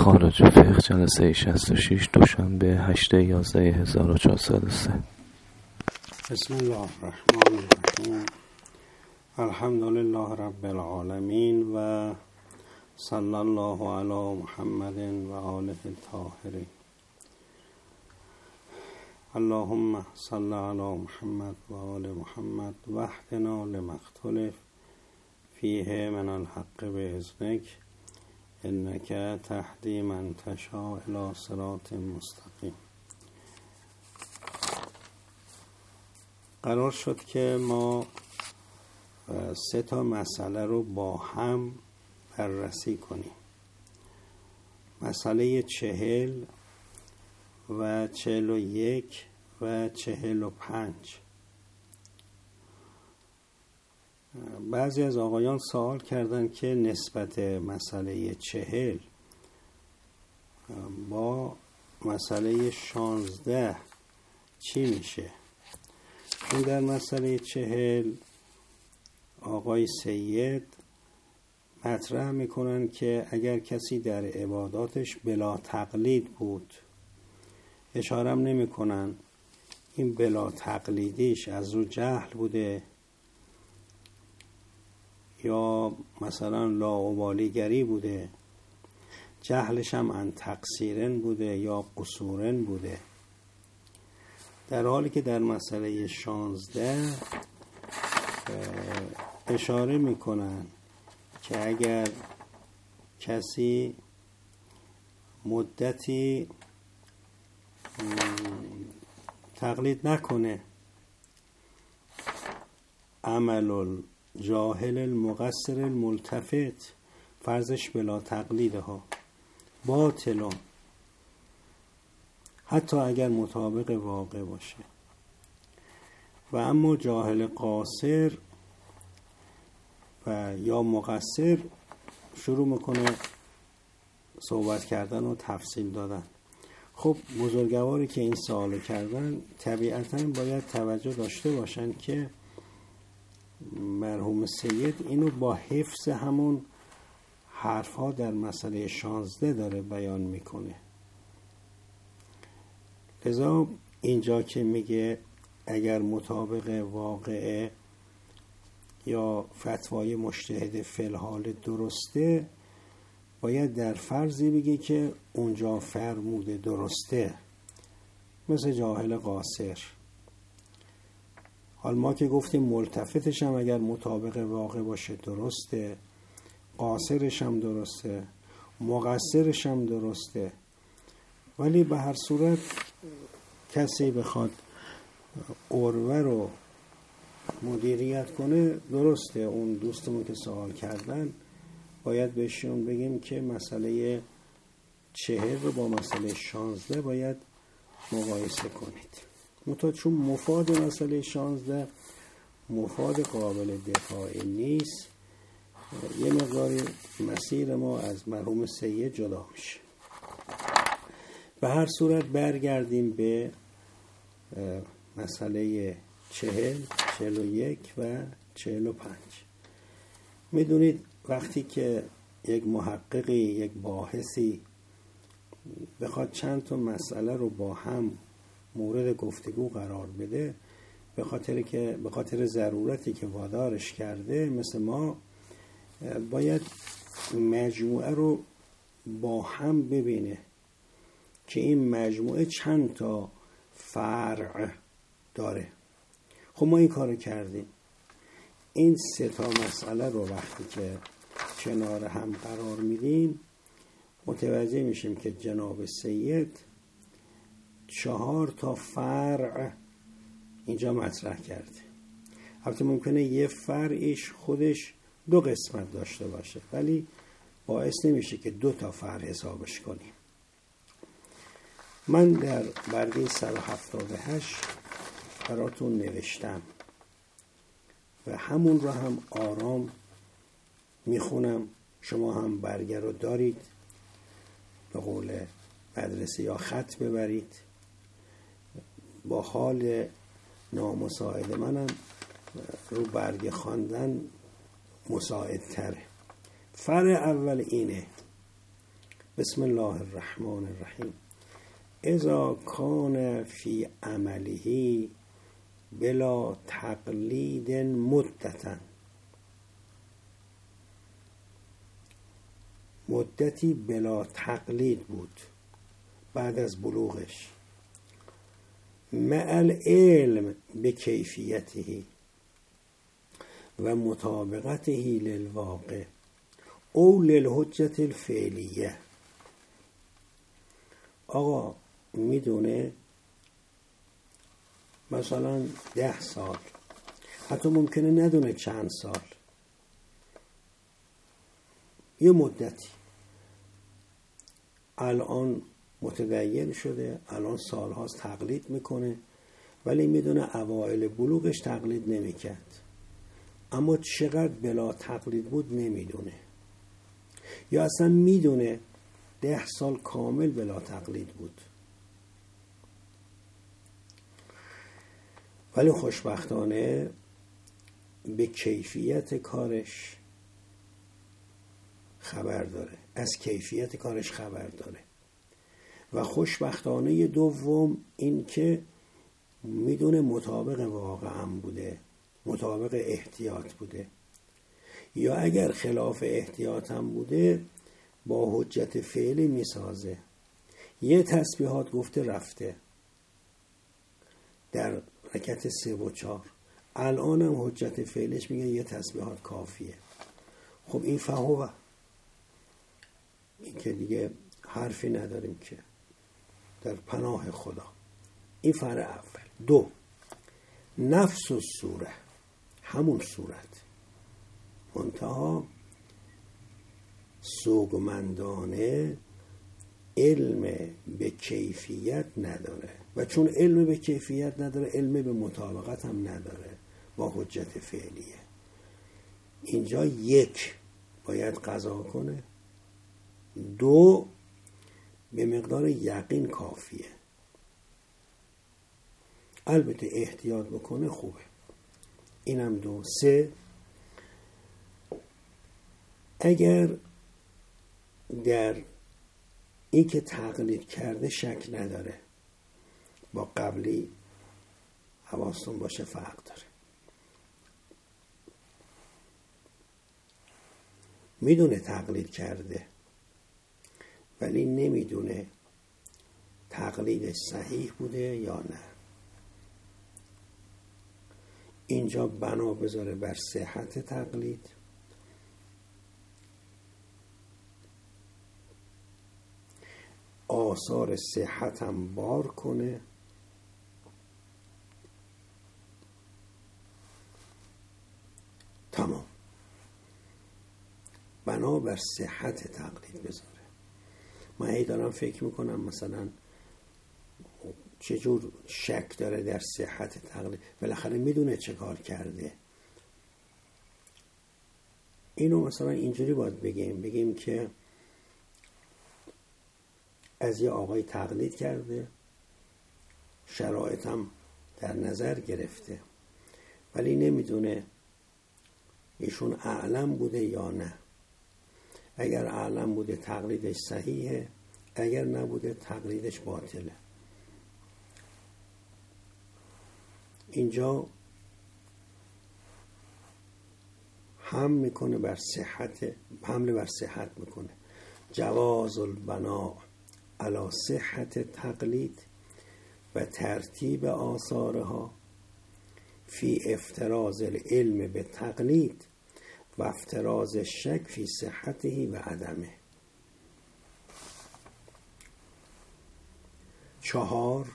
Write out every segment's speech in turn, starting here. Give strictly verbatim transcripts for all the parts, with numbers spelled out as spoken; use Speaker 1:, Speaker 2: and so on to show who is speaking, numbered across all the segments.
Speaker 1: خارج فقه جلسه شصت و شش دوشنبه هشتم یازدهم هزار و چهارصد و سه.
Speaker 2: بسم الله الرحمن الرحیم. الحمد لله رب العالمین و صلی الله علی محمد و آله الطاهرین. اللهم صل علی محمد و آل محمد واهدنا لما اختلف فیه من الحق باذنک انک تهدی من تشاء الی صراط مستقیم. قرار شد که ما سه تا مسئله رو با هم بررسی کنیم. مسئله چهل و چهل و یک و چهل و پنج. بعضی از آقایان سوال کردن که نسبت مسئله چهل با مسئله شانزده چی میشه؟ چون در مسئله چهل آقای سید مطرح میکنن که اگر کسی در عباداتش بلا تقلید بود، اشارم نمیکنن این بلا تقلیدیش از رو جهل بوده یا مثلا لاابالیگری بوده، جهلش هم ان تقصیرن بوده یا قصورن بوده، در حالی که در مسئله شانزده اشاره میکنن که اگر کسی مدتی تقلید نکنه، عمل جاهل المقصر الملتفت، فرضش بلا تقلیده ها باطلون، حتی اگر مطابق واقع باشه. و اما جاهل قاصر و یا مقصر شروع میکنه صحبت کردن و تفصیل دادن. خب بزرگواری که این سوال کردن طبیعتاً باید توجه داشته باشن که مرحوم سید اینو با حفظ همون حرفها در مسئله شانزده داره بیان میکنه. لذا اینجا که میگه اگر مطابق واقعه یا فتوای مجتهد فی الحال درسته، باید در فرضی بگه که اونجا فرموده درسته، مثل جاهل قاصر. حال ما که گفتیم ملتفتش هم اگر مطابق واقع باشه درسته، قاصرش هم درسته، مقصرش هم درسته، ولی به هر صورت کسی بخواد عروه رو مدیریت کنه درسته. اون دوستمون که سوال کردن باید بهشون بگیم که مسئله چهل رو با مسئله شانزده باید مقایسه کنید. منتها چون مفاد مسئله شانزده مفاد قابل دفاعی نیست، یه مقداری مسیر ما از مرحوم سید جدا میشه. به هر صورت برگردیم به مسئله چهل، چهل و یک و چهل و پنج. میدونید وقتی که یک محققی، یک باحثی بخواد چند تا مسئله رو با هم مورد گفتگو قرار بده، به خاطر که به خاطر ضرورتی که وادارش کرده، مثل ما باید مجموعه رو با هم ببینه که این مجموعه چند تا فرع داره. خب ما این کارو کردیم. این سه تا مسئله رو وقتی که کنار هم قرار میدیم متوجه میشیم که جناب سید چهار تا فرع اینجا مطرح کرده. البته ممکنه یه فرعش خودش دو قسمت داشته باشه، ولی باعث نمیشه که دو تا فرع حسابش کنیم. من در برگه صد و هفتاد و هشت براتون نوشتم و همون رو هم آرام میخونم. شما هم برگه رو دارید، به قول مدرسه یا خط ببرید. با حال نامساعد منم رو برگه خواندن مساعد تره. فرع اول اینه بسم الله الرحمن الرحیم. اذا کان فی عمله بلا تقلید مدتا، مدتی بلا تقلید بود بعد از بلوغش، مع العلم به کیفیته و مطابقته للواقع او للحجت الفعلیه. آقا میدونه مثلا ده سال، حتی ممکنه ندونه چند سال، یه مدتی الان متدین شده، الان سالهاست تقلید میکنه، ولی میدونه اوائل بلوغش تقلید نمیکرد، اما چقدر بلا تقلید بود نمیدونه، یا اصلا میدونه ده سال کامل بلا تقلید بود، ولی خوشبختانه به کیفیت کارش خبر داره، از کیفیت کارش خبر داره. و خوشبختانه دوم این که میدونه مطابق واقع هم بوده، مطابق احتیاط بوده، یا اگر خلاف احتیاط هم بوده با حجت فعلی میسازه. یه تسبیحات گفته رفته در رکعت سه و چهار، الان هم حجت فعلش میگه یه تسبیحات کافیه. خب این فهوه، این که دیگه حرفی نداریم که، در پناه خدا. این فرع اول. دو، نفس الصوره، همون صورت، منتها سوگمندانه علم به کیفیت نداره، و چون علم به کیفیت نداره علم به مطابقت هم نداره با حجت فعلیه. اینجا یک، باید قضا کنه، دو، به مقدار یقین کافیه. البته احتیاط بکنه خوبه، اینم دو. سه، اگر در این که تقلید کرده شک نداره، با قبلی حواستون باشه فرق داره. میدونه تقلید کرده ولی نمیدونه تقلیدش صحیح بوده یا نه. اینجا بنا بذاره بر صحت تقلید، آثار صحت هم بار کنه، تمام، بنا بر صحت تقلید بذاره. من هی دارم فکر میکنم مثلا چجور شک داره در صحت تقلید، بالاخره میدونه چه کار کرده. اینو مثلا اینجوری باید بگیم بگیم که از یه آقای تقلید کرده، شرایطم در نظر گرفته، ولی نمیدونه ایشون اعلم بوده یا نه. اگر اعلم بوده تقلیدش صحیحه، اگر نبوده تقلیدش باطله. اینجا هم میکنه بر صحت، حمله بر صحت میکنه. جواز البناء علی صحت تقلید و ترتیب آثارها فی افتراض العلم به تقلید و افتراض شک فی صحته و عدمه. چهار،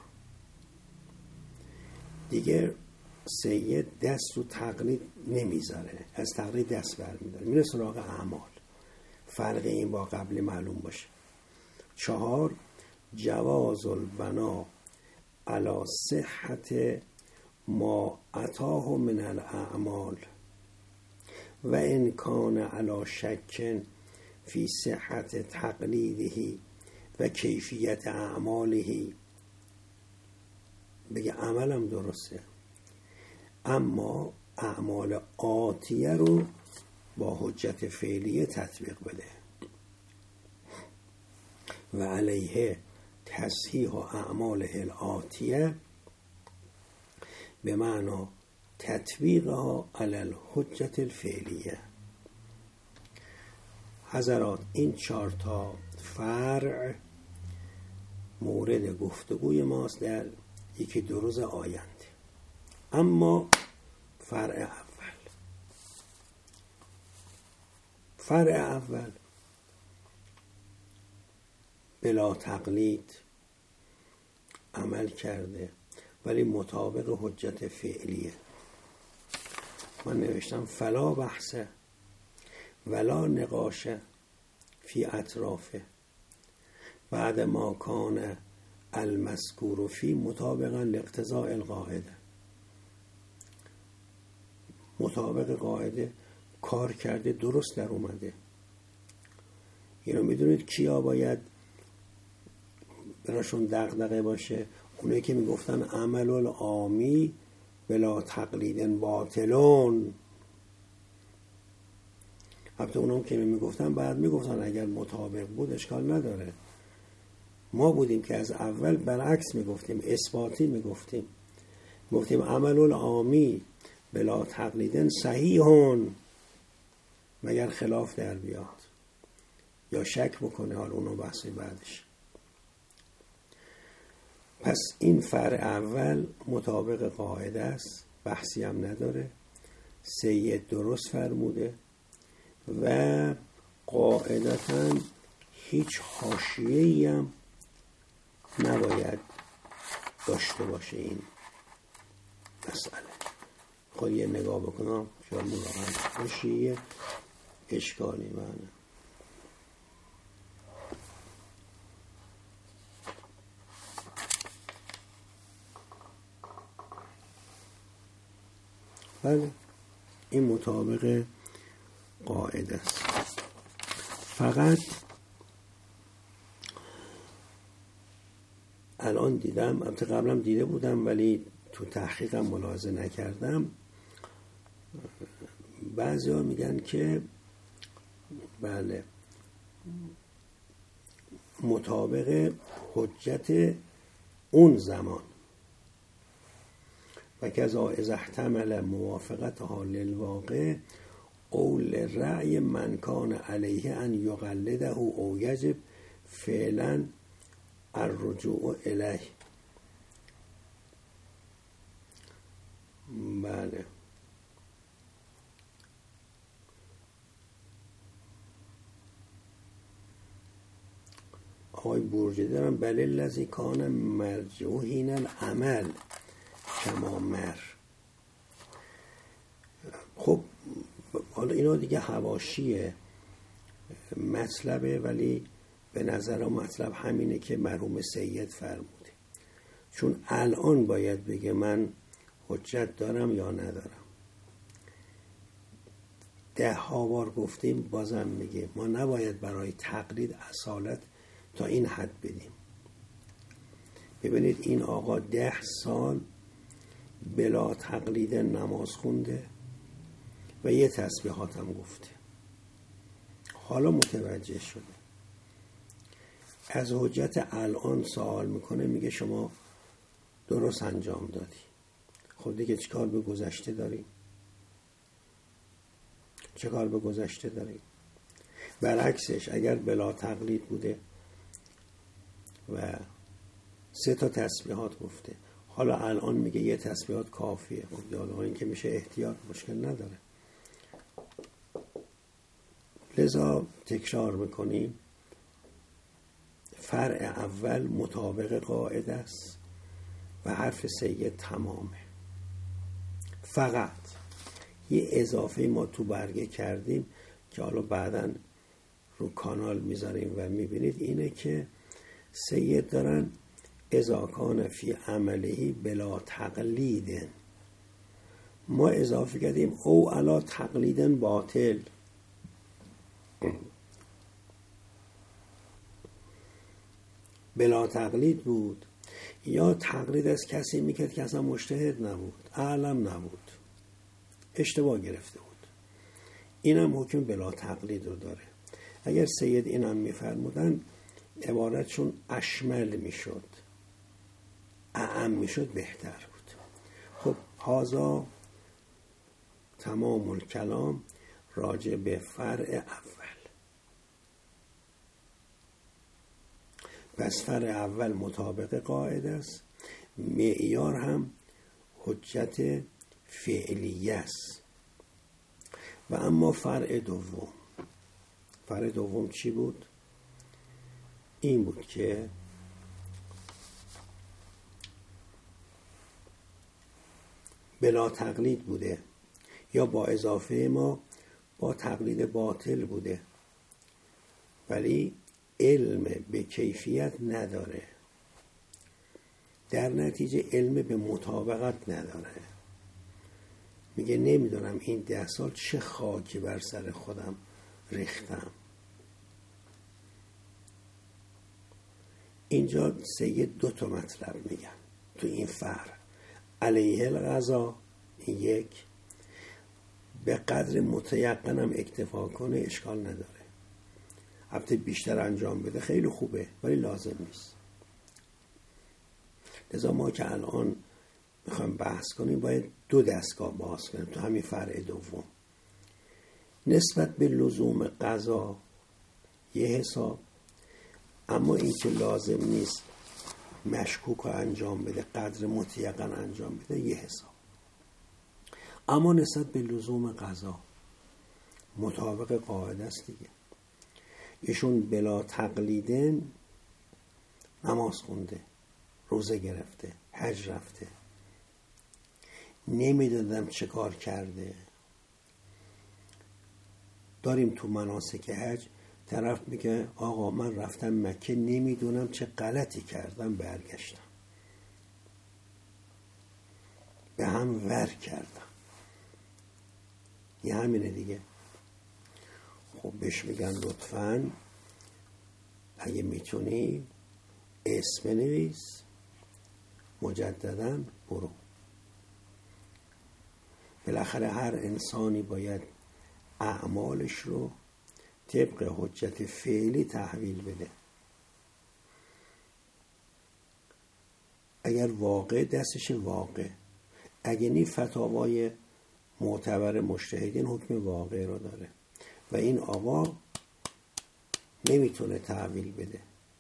Speaker 2: دیگه سید دست و تقلید نمیذاره، از تقلید دست برمیداره، میره سراغ اعمال. فرق این با قبلی معلوم باشه. چهار، جواز البنا علی صحت ما اتاه من الاعمال و ان کان علی شک فی صحت تقلیده و کیفیت اعماله. بگه عملم درسته، اما اعمال آتیه رو با حجت فعلیه تطبیق بده. و علیه تصحیح و اعمال الآتیه به معنی تطبیقها علی الحجت الفعلیه. حضرات این چهار تا فرع مورد گفتگوی ماست در یکی دو روز آینده. اما فرع اول فرع اول بلا تقلید عمل کرده ولی مطابق حجت فعلیه. من نوشتم فلا بحثه ولا نقاشه فی اطرافه بعد ما کان المذکور فی مطابقا لاقتضاء القاعده. مطابق قاعده کار کرده، درست در اومده. اینو میدونید کیا باید براشون دغدغه باشه؟ اونایی که میگفتن عمل العامی بلا تقلید باطلون. البته اونام که میگفتن بعد میگفتن اگر مطابق بود اشکال نداره. ما بودیم که از اول برعکس میگفتیم، اثباتی میگفتیم، میگفتیم عمل العامی بلا تقلیدن صحیحون مگر خلاف در بیاد یا شک بکنه. حال اونو بحثی بعدش. پس این فرع اول مطابق قاعده است، بحثی هم نداره. سید درست فرموده و قاعدتاً هیچ حاشیه‌ای هم نباید داشته باشه این مسئله. خود یه نگاه بکنم شاید مراقب حاشیه اشکالی معنی. بله این مطابق قاعده است. فقط الان دیدم، البته قبلم دیده بودم ولی تو تحقیقم ملاحظه نکردم، بعضی ها میگن که بله مطابق حجت اون زمان و کذا اذا احتمل موافقتها للواقع او لرأی من کان علیه ان یقلده او یجب فعلا الرجوع الیه. بله آقای برجی دارم بله لذی کان مرجوحین العمل کما مر. خب حالا اینا دیگه حواشیه مطلبه، ولی به نظر مطلب همینه که مرحوم سید فرموده. چون الان باید بگه من حجت دارم یا ندارم. ده ها بار گفتیم بازم میگه ما نباید برای تقلید اصالت تا این حد بدیم. ببینید این آقا ده سال بلا تقلید نماز خونده و یه تسبیحات هم گفته. حالا متوجه شده. از حجت الان سوال میکنه، میگه شما درست انجام دادی. خب دیگه چیکار به گذشته داریم؟ چیکار به گذشته داریم؟ برعکسش اگر بلا تقلید بوده و سه تا تسبیحات گفته، حالا الان میگه یه تسبیحات کافیه. خب حالا این که میشه احتیاط، مشکل نداره. لذا تکرار میکنیم فرع اول مطابق قاعده است و حرف سید تمامه. فقط یه اضافه ما تو برگه کردیم که حالا بعداً رو کانال میذاریم و میبینید، اینه که سید دارن اذا کان فی عمله بلا تقلید، ما اضافه کردیم او علا تقلید باطل. بلا تقلید بود یا تقلید از کسی میکرد که اصلا مجتهد نبود، اعلم نبود، اشتباه گرفته بود. اینم حکم بلا تقلید رو داره. اگر سید اینم میفرمودن عبارتشون اشمل میشد، اعم میشد بهتر بود. خب هازا تمام الکلام راجع به فرع اول. پس فرع اول مطابق قاعده است، معیار هم حجت فعلیه است. و اما فرع دوم، فرع دوم چی بود؟ این بود که بلا تقلید بوده یا با اضافه ما با تقلید باطل بوده، ولی علم به کیفیت نداره، در نتیجه علم به مطابقت نداره. میگه نمیدونم این ده سال چه خاکی بر سر خودم ریختم. اینجا سید دو تا مطلب میگن تو این فرع. علیه القضا یک، به قدر متیقنم اکتفا کنه اشکال نداره، البته بیشتر انجام بده خیلی خوبه ولی لازم نیست. لذا ما که الان میخوایم بحث کنیم باید دو دستگاه باز کنیم تو همین فرع دوم. نسبت به لزوم قضا یه حساب، اما این که لازم نیست مشکوک رو انجام بده، قدر متیقن انجام بده یه حساب. اما نسبت به لزوم قضا مطابق قاعده است دیگه. ایشون بلا تقلیدن نماز خونده، روزه گرفته، حج رفته، نمیدادم چه کار کرده. داریم تو مناسک حج طرف میگه آقا من رفتم مکه نمیدونم چه غلطی کردم برگشتم، به هم ور کردم. یه همینه دیگه. خب بهش میگن لطفاً اگه میتونی اسم نویس، مجدداً برو. بالاخره هر انسانی باید اعمالش رو طبق حجت فعلی تحویل بده. اگر واقع دستش واقع، اگه نی فتاوای معتبر مجتهدین حکم واقع رو داره و این آقا نمیتونه تحویل بده.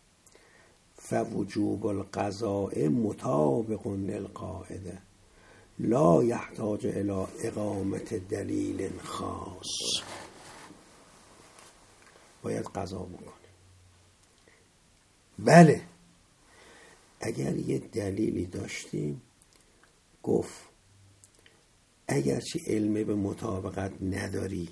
Speaker 2: فوجوب القضاء مطابق للقاعده لا یحتاج الى اقامت دلیل خاص. باید قضا بکنه. بله اگر یه دلیلی داشتیم گفت اگرچه علم به مطابقت نداری،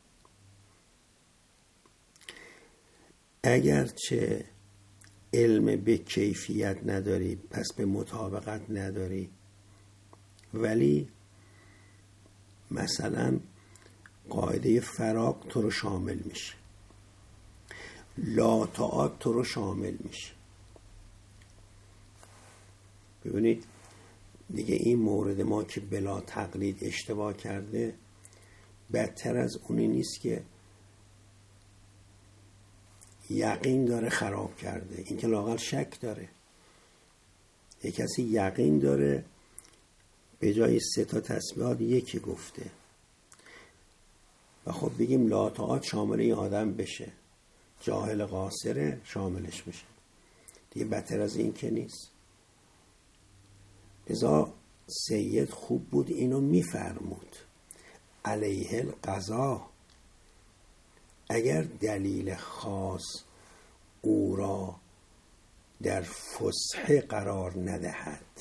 Speaker 2: اگرچه علم به کیفیت نداری پس به مطابقت نداری، ولی مثلا قاعده فراق تو رو شامل میشه، لا تعاد تو رو شامل میشه. ببینید دیگه این مورد ما که بلا تقلید اشتباه کرده بدتر از اونی نیست که یقین داره خراب کرده. این که لااقل شک داره. یک کسی یقین داره به جای سه تا تسبیحات یکی گفته و خب بگیم لا تعاد شامل این آدم بشه، جاهل قاصره شاملش بشه، دیگه بدتر از این که نیست. لذا سید خوب بود اینو میفرمود علیه القضا. اگر دلیل خاص او را در فسحه قرار ندهد،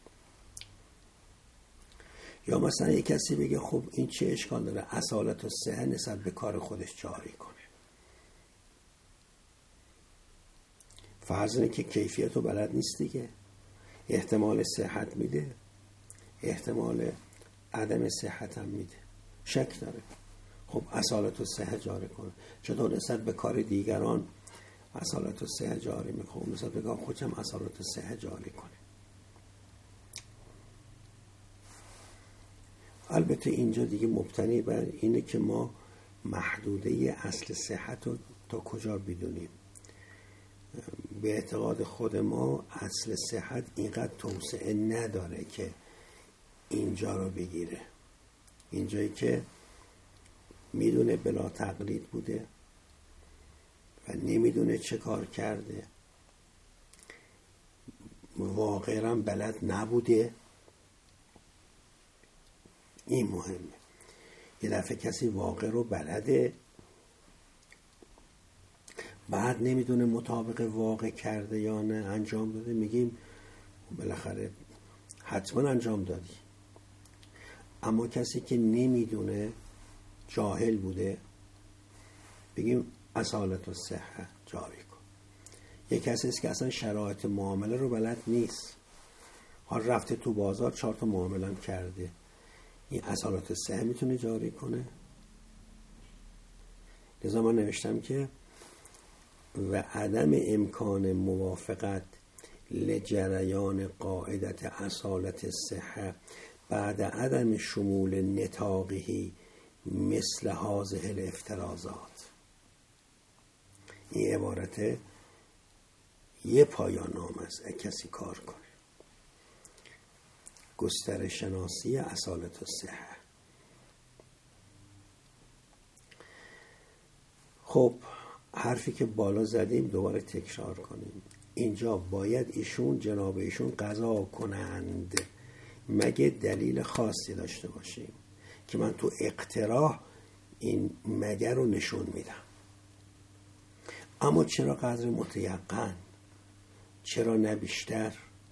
Speaker 2: یا مثلا یک کسی بگه خب این چه اشکال داره اصالت و صحه نسبت به کار خودش جاری کنه، فرض اینه که کیفیت رو بلد نیست دیگه، احتمال صحت میده، احتمال عدم صحت هم میده، شک داره، خب اصالت و صحه جاری کنه. چطور نسبت به کار دیگران اصالت و صحه جاری میکنه، نسبت به کار خودش هم اصالت و صحه جاری کنه. البته اینجا دیگه مبتنی بر اینه که ما محدوده اصل صحت رو تا کجا بدونیم. به اعتقاد خود ما اصل صحت اینقدر توسعه نداره که اینجا رو بگیره. اینجایی که میدونه بلا تقلید بوده و نمیدونه چه کار کرده، واقعا بلد نبوده، این مهمه. یه دفعه کسی واقع رو بلده بعد نمیدونه مطابق واقع کرده یا نه انجام داده، میگیم بالاخره حتما انجام دادی. اما کسی که نمیدونه، جاهل بوده، بگیم اصالت الصحه جاری کن. یک کسی است که اصلا شرایط معامله رو بلد نیست، حال رفته تو بازار چهار تا معامله هم کرده، این اصالت الصحه میتونه جاری کنه؟ لذا من نوشتم که و عدم امکان موافقت لجریان قاعدت اصالت الصحه بعد عدم شمول نطاقی مثل هذه الافترازات. این عبارت یه پایان نام است کسی کار کنه. گسترش شناسی اصالت الصحه. خب حرفی که بالا زدیم دوباره تکرار کنیم. اینجا باید ایشون جناب ایشون قضا کنند مگه دلیل خاصی داشته باشیم که من تو اقتراح این مگه رو نشون میدم. اما چرا قدر متیقن؟ چرا نه بیشتر؟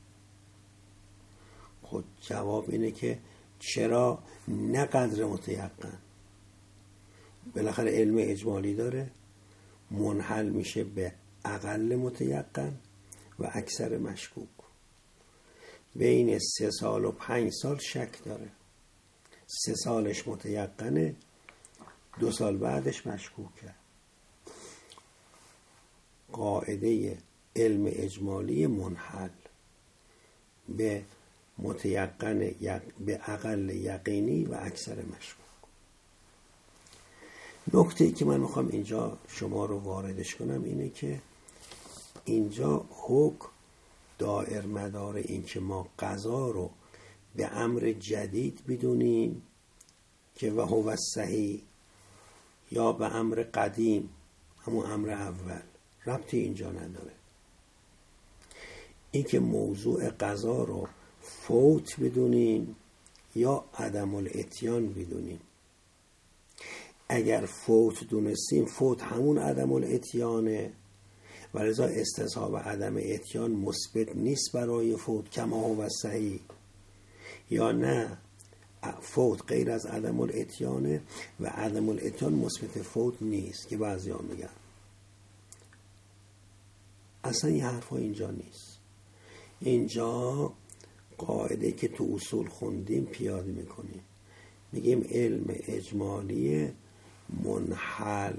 Speaker 2: خود جواب اینه که چرا نه قدر متیقن؟ بالاخره علم اجمالی داره، منحل میشه به اقل متیقن و اکثر مشکوک. بین سه سال و پنج سال شک داره، سه سالش متیقنه، دو سال بعدش مشکوکه. قاعده علم اجمالی منحل به متیقن به اقل یقینی و اکثر مشکوک. نکته‌ای که من میخوام اینجا شما رو واردش کنم اینه که اینجا حکم دائر مدار این که ما قضا رو به امر جدید بدونیم که و هو الصحیح یا به امر قدیم همون امر اول، ربطی اینجا نداره. این که موضوع قضا رو فوت بدونیم یا عدم الاتیان بدونیم. اگر فوت دونستیم، فوت همون عدم الاتیانه و لذا استصحاب عدم اتیان مثبت نیست برای فوت کما هو الصحیح، یا نه فوت غیر از عدم الاتیانه و عدم الاتیان مثبت فوت نیست که بعضیا میگن. اصلا این حرفا اینجا نیست. اینجا قاعده که تو اصول خوندیم پیاده میکنیم، میگیم علم اجمالی منحل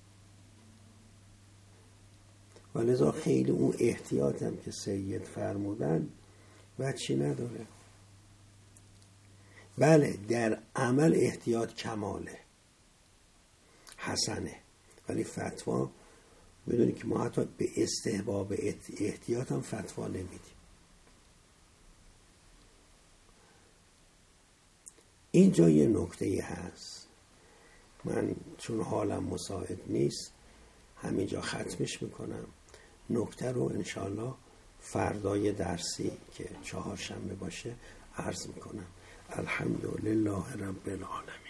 Speaker 2: و لذا خیلی اون احتیاطم که سید فرمودن وچی نداره. بله در عمل احتیاط کماله، حسنه، ولی فتوا بدونی که ما حتی به استحباب احتیاط هم فتوا نمیدیم. اینجا یه نکته هست، من چون حالم مساعد نیست همینجا ختمش میکنم. نکته رو انشالله فردای درسی که چهارشنبه باشه عرض میکنم. الحمدلله رب العالمین.